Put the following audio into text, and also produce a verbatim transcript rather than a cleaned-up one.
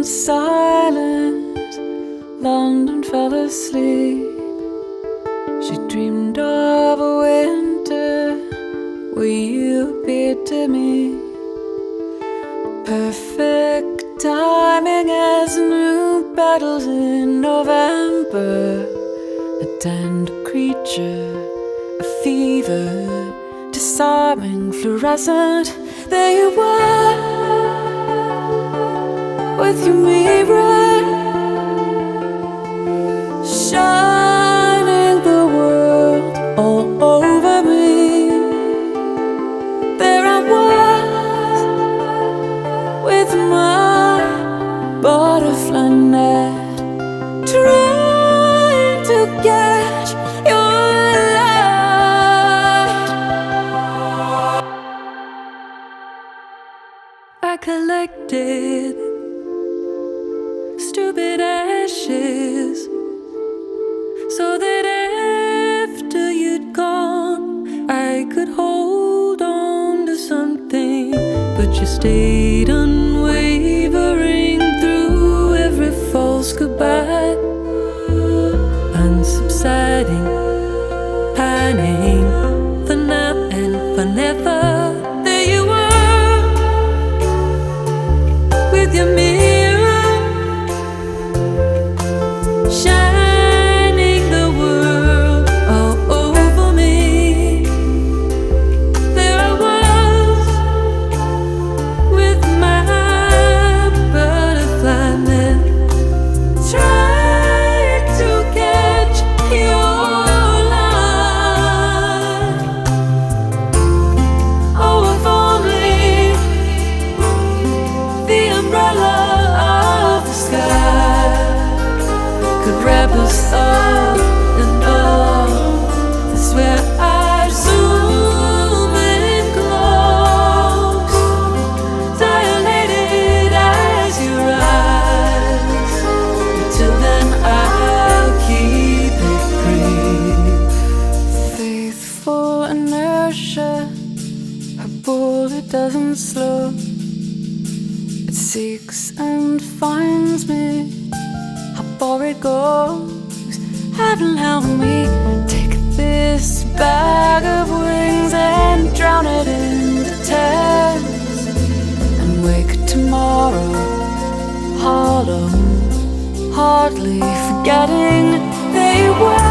in silence, London fell asleep. She dreamed of a winter where you appeared to me. Perfect timing as new battles in November. A tender creature, a fever, disarming, fluorescent. There you were, with your mirror, shining the world all over me. There I was, with my butterfly net, trying to catch your light. I collected stupid ashes so that after you'd gone I could hold on to something. But you stayed unwavering through every false goodbye, unsubsiding, pining for now and for never. There you were, with your mirror, shining the world all over me. There I was, with my butterfly net, trying to catch your light. Oh, if only the umbrella of the sky could wrap us up in love. That's where I'd zoom in close, dilated as your eyes. Until then I'll keep it brief. Faithful inertia, her bullet doesn't slow. It seeks and finds me, how far it goes. Heaven help me take this bag of wings and drown it in the tears, and wake tomorrow hollow, hardly forgetting they were.